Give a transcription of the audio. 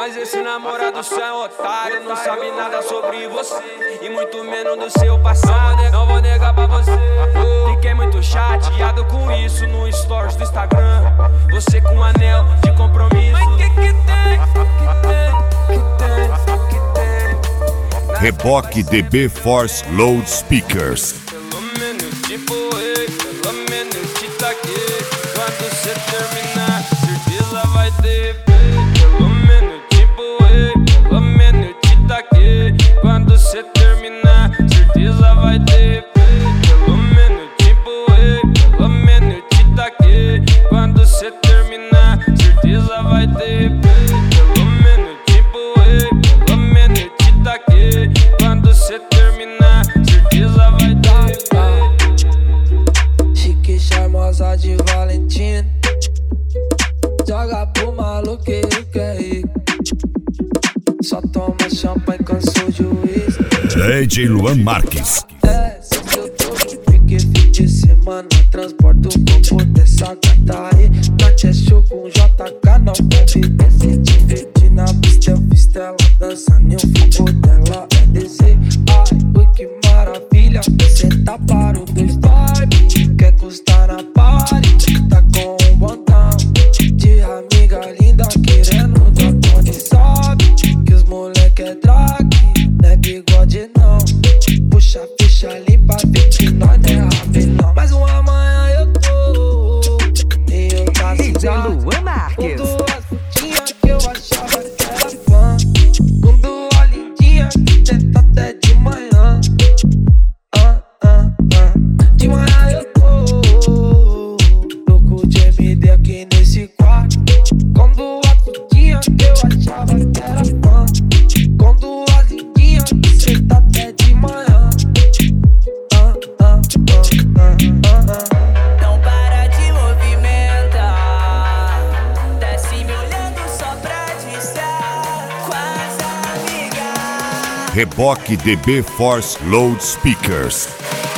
Mas esse namorado seu é otário, não sabe nada sobre você e muito menos do seu passado. Não vou negar pra você, fiquei muito chateado com isso no stories do Instagram. Você com um anel de compromisso. Mas que tem? Reboque DB Force Loudspeakers. Pelo menos tipo, pelo menos te taquei. Quando cê terminar, certeza vai ter. Pelo menos tipo, pelo menos te taquei. Quando cê terminar, certeza vai ter. Pelo menos tipo, pelo menos te taquei. Quando cê terminar, certeza vai ter. Pelo menos tipo, pelo menos te taquei. Quando cê terminar, certeza vai ter. Chique, charmosa de Valentina, joga pro maluco e o que é rico. Só toma champanhe, cansou o juiz. DJ Luan Marques. Se eu tô no pique, fim de semana, transporto o corpo dessa gata aí. Bate é show com JK, não deve descer. Te divertir na pista, eu fiz ela dançar, nem o fogo dela é descer. Ai, ui, que maravilha, você tá para o dois vibe. Quer custar na party, tá com um botão de amiga linda, querendo dar pone, sabe? Que os moleque é drag, não é bigode não. Puxa a ficha limpa, vê que nós não é rabelão. Mais uma manhã eu tô meio casado com duas putinhas que eu achava que era fã, com duas lindinhas que tenta até de manhã. De manhã eu tô louco de MD aqui nesse quarto, com duas putinhas que eu achava que era fã, com duas lindinhas que tenta até de manhã. Não para de movimentar, desce me olhando só pra dizer com as amigas. Reboque DB Force Loudspeakers.